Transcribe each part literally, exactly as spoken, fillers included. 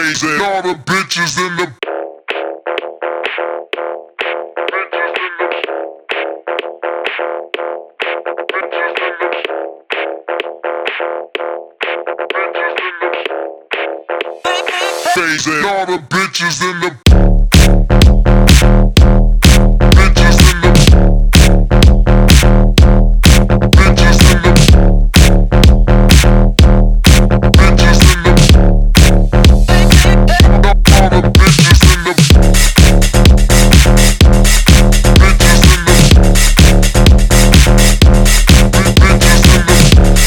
Phasing all the bitches in the Phasing all the bitches in the bitches in the bitches in the bitches in the all the bitches in the bitches in the bitches in the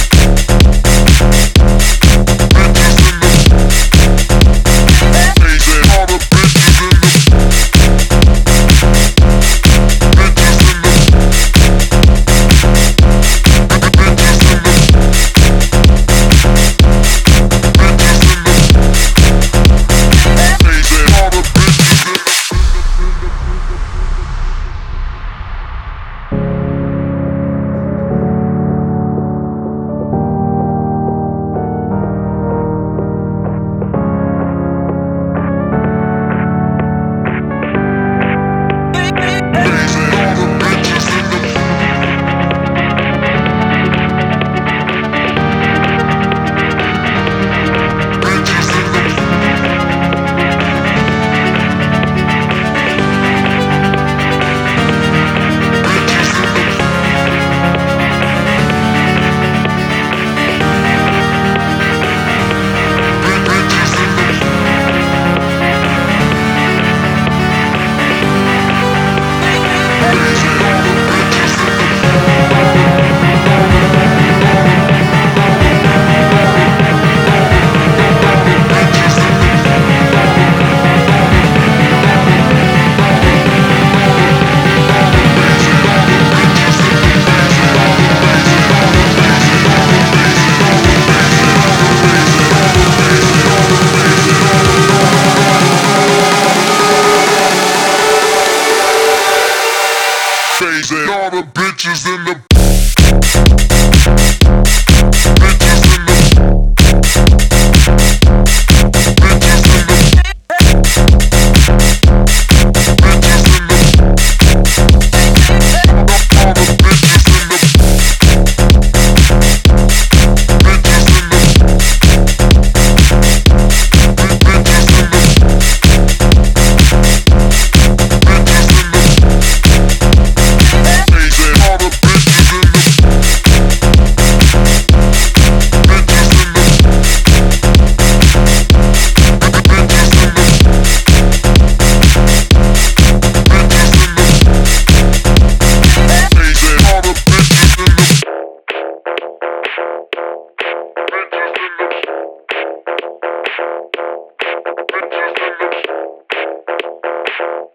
Phasing all the bitches in the bitches in the bitches in the bitches in the all the bitches in the bitches in the bitches in the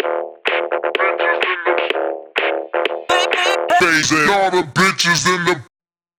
Phasing all the bitches in the